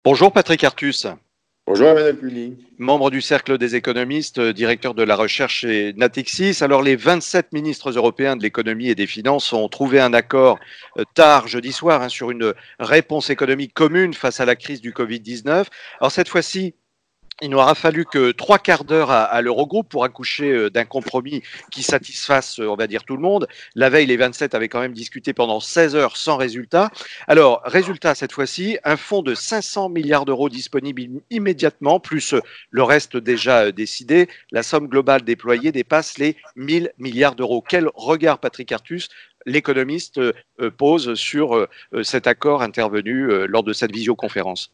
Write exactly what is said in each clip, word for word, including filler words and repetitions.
Bonjour Patrick Artus, Bonjour Emmanuel Cuny. membre du Cercle des économistes, euh, directeur de la recherche chez Natixis. Alors les vingt-sept ministres européens de l'économie et des finances ont trouvé un accord euh, tard jeudi soir hein, sur une réponse économique commune face à la crise du covid dix-neuf. Alors cette fois-ci, il n'aura fallu que trois quarts d'heure à, à l'Eurogroupe pour accoucher euh, d'un compromis qui satisfasse, euh, on va dire, tout le monde. La veille, les vingt-sept avaient quand même discuté pendant seize heures sans résultat. Alors, résultat cette fois-ci, un fonds de cinq cents milliards d'euros disponible immédiatement, plus euh, le reste déjà euh, décidé. La somme globale déployée dépasse les mille milliards d'euros. Quel regard, Patrick Artus, l'économiste euh, pose sur euh, cet accord intervenu euh, lors de cette visioconférence?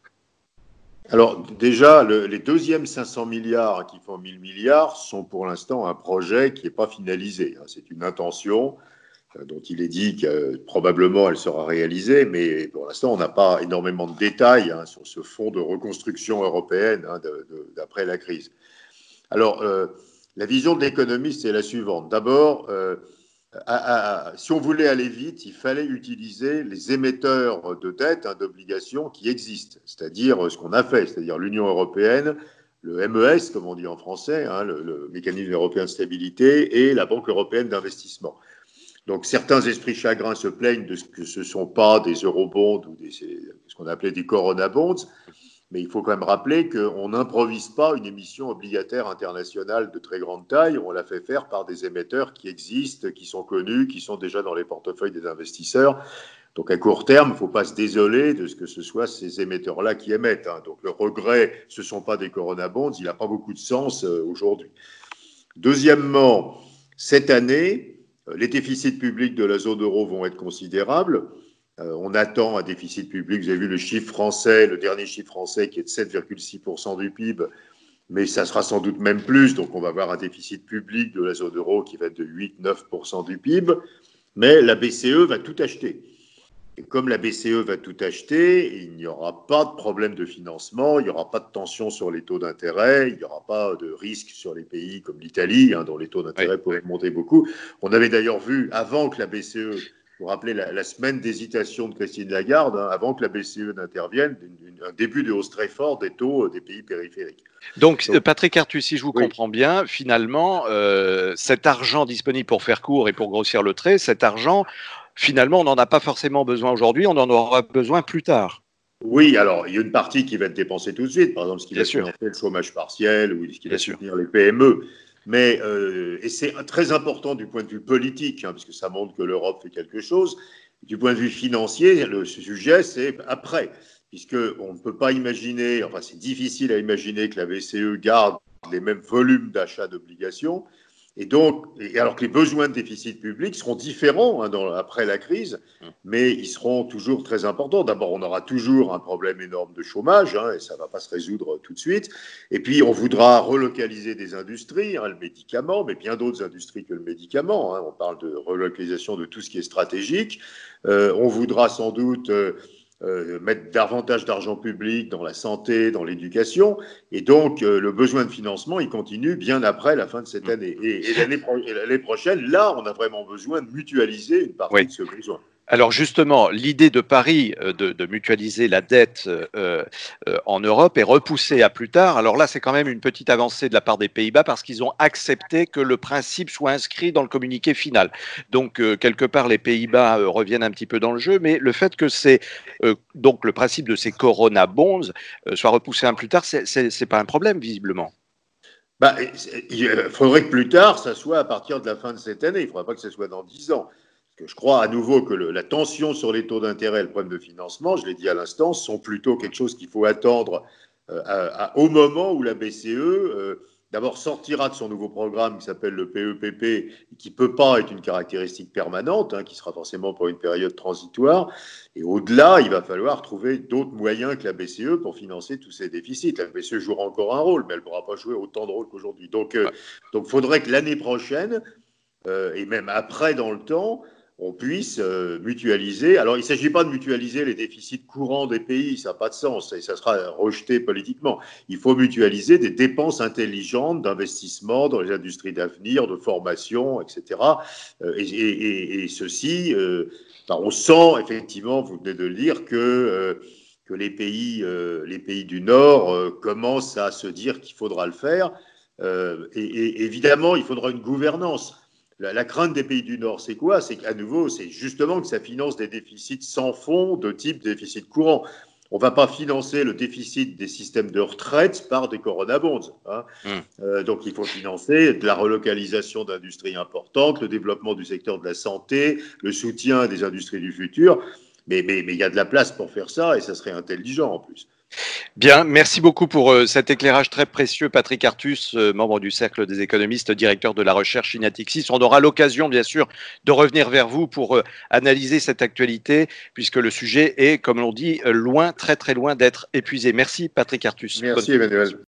Alors déjà, le, les deuxièmes cinq cents milliards qui font mille milliards sont pour l'instant un projet qui n'est pas finalisé. C'est une intention euh, dont il est dit que euh, probablement elle sera réalisée, mais pour l'instant on n'a pas énormément de détails hein, sur ce fonds de reconstruction européenne hein, de, de, d'après la crise. Alors euh, la vision de l'économiste est la suivante. D'abord, euh, À, à, si on voulait aller vite, il fallait utiliser les émetteurs de dettes, hein, d'obligations qui existent, c'est-à-dire ce qu'on a fait, c'est-à-dire l'Union européenne, le M E S, comme on dit en français, hein, le, le mécanisme européen de stabilité, et la Banque européenne d'investissement. Donc certains esprits chagrins se plaignent de ce que ce ne sont pas des eurobonds ou des, ce qu'on appelait des corona bonds, mais il faut quand même rappeler qu'on n'improvise pas une émission obligataire internationale de très grande taille. On l'a fait faire par des émetteurs qui existent, qui sont connus, qui sont déjà dans les portefeuilles des investisseurs. Donc à court terme, il ne faut pas se désoler de ce que ce soit ces émetteurs-là qui émettent. Hein. Donc le regret, ce ne sont pas des Corona Bonds, il n'a pas beaucoup de sens euh, aujourd'hui. Deuxièmement, cette année, les déficits publics de la zone euro vont être considérables. Euh, on attend un déficit public, vous avez vu le chiffre français, le dernier chiffre français qui est de sept virgule six pour cent du P I B, mais ça sera sans doute même plus, donc on va avoir un déficit public de la zone euro qui va être de huit à neuf pour cent du P I B, mais la B C E va tout acheter. Et comme la B C E va tout acheter, il n'y aura pas de problème de financement, il n'y aura pas de tension sur les taux d'intérêt, il n'y aura pas de risque sur les pays comme l'Italie, hein, dont les taux d'intérêt Oui. pourraient monter beaucoup. On avait d'ailleurs vu, avant que la B C E, vous vous rappelez la, la semaine d'hésitation de Christine Lagarde, hein, avant que la B C E n'intervienne, un début de hausse très fort des taux des pays périphériques. Donc, Donc, euh, Patrick Artus, si je vous oui. comprends bien, finalement, euh, cet argent disponible pour faire court et pour grossir le trait, cet argent, finalement, on n'en a pas forcément besoin aujourd'hui, on en aura besoin plus tard, Oui, alors il y a une partie qui va être dépensée tout de suite, par exemple ce qui bien va sûr, financer le chômage partiel ou ce qui bien va sûr. soutenir les P M E. Mais, euh, et c'est très important du point de vue politique, hein, parce que ça montre que l'Europe fait quelque chose. Du point de vue financier, le sujet, c'est après, puisqu'on ne peut pas imaginer, enfin c'est difficile à imaginer que la B C E garde les mêmes volumes d'achats d'obligations. Et donc, et alors que les besoins de déficit public seront différents hein, dans, après la crise, mais ils seront toujours très importants. D'abord, on aura toujours un problème énorme de chômage, hein, et ça ne va pas se résoudre tout de suite. Et puis, on voudra relocaliser des industries, hein, le médicament, mais bien d'autres industries que le médicament. Hein. On parle de relocalisation de tout ce qui est stratégique. Euh, on voudra sans doute euh, euh, mettre davantage d'argent public dans la santé, dans l'éducation. Et donc, euh, le besoin de financement, il continue bien après la fin de cette année. Et, et l'année, pro- et l'année prochaine, là, on a vraiment besoin de mutualiser une partie Oui. de ce besoin. Alors justement, l'idée de Paris euh, de, de mutualiser la dette euh, euh, en Europe est repoussée à plus tard. Alors là, c'est quand même une petite avancée de la part des Pays-Bas parce qu'ils ont accepté que le principe soit inscrit dans le communiqué final. Donc euh, quelque part, les Pays-Bas euh, reviennent un petit peu dans le jeu, mais le fait que c'est euh, donc le principe de ces Corona bonds euh, soit repoussé un plus tard, c'est c'est pas un problème visiblement. Bah, il faudrait que plus tard, ça soit à partir de la fin de cette année. Il ne faudra pas que ce soit dans dix ans. Parce que je crois à nouveau que le, la tension sur les taux d'intérêt et le problème de financement, je l'ai dit à l'instant, sont plutôt quelque chose qu'il faut attendre euh, à, à, au moment où la B C E, euh, d'abord, sortira de son nouveau programme qui s'appelle le P E P P, qui ne peut pas être une caractéristique permanente, hein, qui sera forcément pour une période transitoire. Et au-delà, il va falloir trouver d'autres moyens que la B C E pour financer tous ces déficits. La B C E jouera encore un rôle, mais elle ne pourra pas jouer autant de rôle qu'aujourd'hui. Donc, il euh, donc faudrait que l'année prochaine, euh, et même après dans le temps, on puisse euh, mutualiser. Alors, il ne s'agit pas de mutualiser les déficits courants des pays, ça n'a pas de sens, et ça sera rejeté politiquement. Il faut mutualiser des dépenses intelligentes d'investissement dans les industries d'avenir, de formation, et cetera. Euh, et, et, et, ceci, euh, on sent effectivement, vous venez de le dire, que, euh, que les pays, euh, les pays du Nord euh, commencent à se dire qu'il faudra le faire. Euh, et, et évidemment, il faudra une gouvernance. La, la crainte des pays du Nord, c'est quoi? C'est qu'à nouveau, c'est justement que ça finance des déficits sans fond de type déficit courant. On ne va pas financer le déficit des systèmes de retraite par des corona bonds. Hein. Mmh. Euh, donc, il faut financer de la relocalisation d'industries importantes, le développement du secteur de la santé, le soutien des industries du futur. Mais, mais, mais il y a de la place pour faire ça et ça serait intelligent en plus. Bien, merci beaucoup pour euh, cet éclairage très précieux, Patrick Artus, euh, membre du Cercle des économistes, directeur de la recherche Inatixis. On aura l'occasion, bien sûr, de revenir vers vous pour euh, analyser cette actualité, puisque le sujet est, comme l'on dit, euh, loin, très très loin d'être épuisé. Merci, Patrick Artus. Merci, Emmanuel.